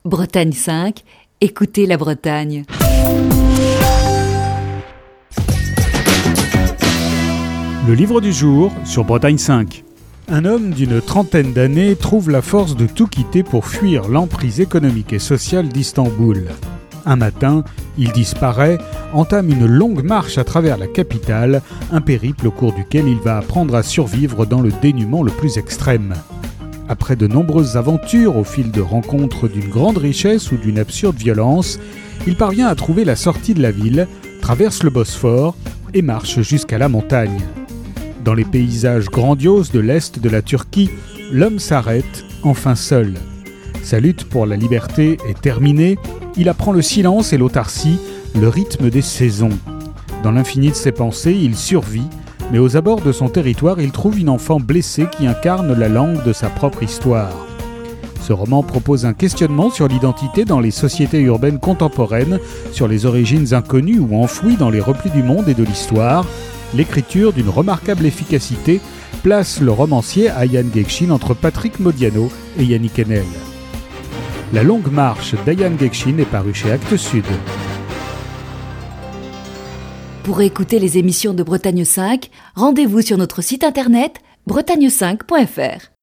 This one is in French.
Bretagne 5, écoutez la Bretagne. Le livre du jour sur Bretagne 5. Un homme d'une trentaine d'années trouve la force de tout quitter pour fuir l'emprise économique et sociale d'Istanbul. Un matin, il disparaît, entame une longue marche à travers la capitale, un périple au cours duquel il va apprendre à survivre dans le dénuement le plus extrême. Après de nombreuses aventures au fil de rencontres d'une grande richesse ou d'une absurde violence, il parvient à trouver la sortie de la ville, traverse le Bosphore et marche jusqu'à la montagne. Dans les paysages grandioses de l'est de la Turquie, l'homme s'arrête, enfin seul. Sa lutte pour la liberté est terminée, il apprend le silence et l'autarcie, le rythme des saisons. Dans l'infini de ses pensées, il survit, mais aux abords de son territoire, il trouve une enfant blessée qui incarne la langue de sa propre histoire. Ce roman propose un questionnement sur l'identité dans les sociétés urbaines contemporaines, sur les origines inconnues ou enfouies dans les replis du monde et de l'histoire. L'écriture d'une remarquable efficacité place le romancier Ayhan Gökçin entre Patrick Modiano et Yannick Enel. La longue marche d'Ayhan Gökçin est parue chez Actes Sud. Pour écouter les émissions de Bretagne 5, rendez-vous sur notre site internet bretagne5.fr.